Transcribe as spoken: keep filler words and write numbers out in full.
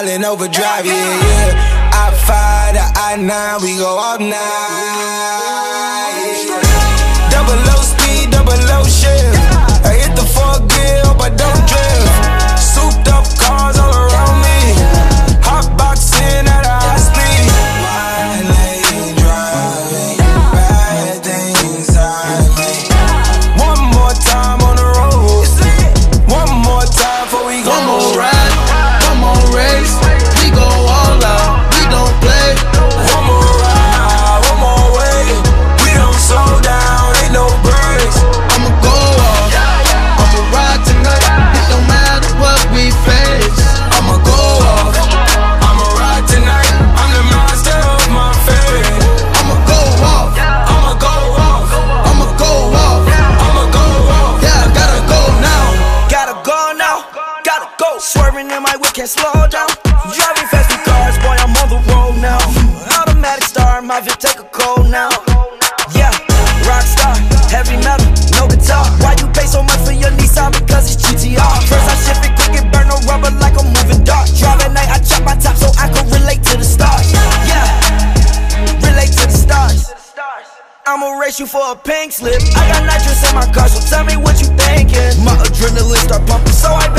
in overdrive, yeah, yeah. I five to I nine, we go all night. Double low speed, double low shift. I hit the fourth gear, hope I don't drift. Souped up cars all around me. Hot boxing at a high speed. Wine lane driving, bad things I make. One more time on the road. One more time before we go. One more ride, one more race. We go all out, we don't play. One more ride, one more way. We don't slow down, ain't no breaks. I'ma go off, I'ma ride tonight. It don't matter what we face. I'ma go off, I'ma ride tonight. I'm the master of my fate. I'ma go off, I'ma go off, I'ma go off. I'ma go off. Yeah, I gotta go now. Gotta go now, gotta go. Swerving in my whip, can't slow down. Driving fast in cars, boy, I'm on the road now. Automatic star, my Vic take a cold now. Yeah, rock star, heavy metal, no guitar. Why you pay so much for your Nissan? Because it's G T R. First I shift it quick and burn no rubber like a moving dart. Drive at night, I chop my top so I can relate to the stars. Yeah, relate to the stars. I'ma race you for a pink slip. I got nitrous in my car, so tell me what you thinking. My adrenaline start pumping, so I